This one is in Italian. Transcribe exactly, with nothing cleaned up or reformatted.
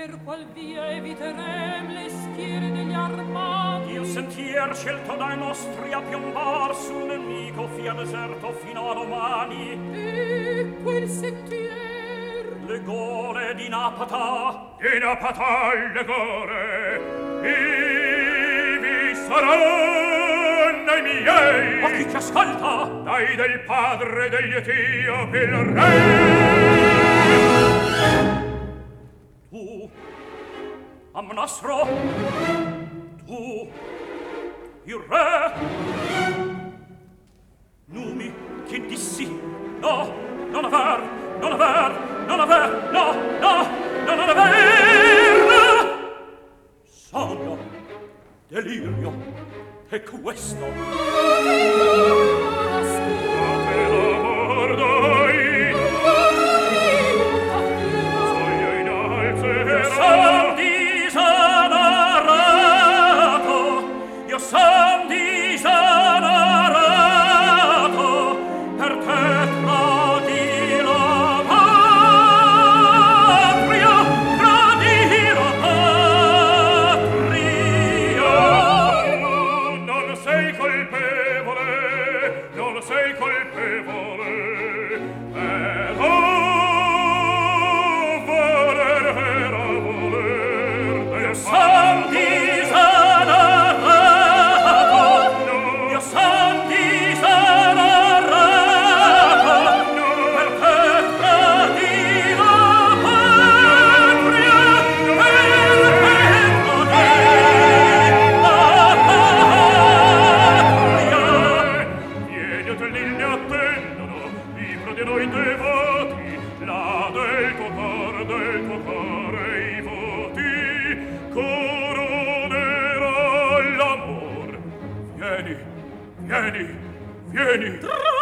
per qual via eviterem le schiere degli armati. Il sentier scelto dai nostri a piombar sul nemico fia deserto fino a domani. E quel sentier? Le gore di Napata. Di Napata le gore, ivi saranno i miei. Ma chi ti ascolta? Dai del padre degli Etiopi il re. Tu, Amnasro, tu, il re. Numi, che dissi? No, non aver, non aver, non aver, no, no, no, non aver. Sogno, delirio, è questo. Date l'amor dai, sogno in alzerà. Io son disanarato, io son disanarato, per te tradi la patria, tradi la patria. Non sei colpevole, non sei colpevole. E voler era voler. Io son disanarato, io son disanarato, per te tradi la patria, per te tradi la patria. Vieni a te lì ne attendono, libro di noi devoti, là del tuo cor, del tuo cuore i voti, coronerà l'amor. Vieni, vieni, vieni.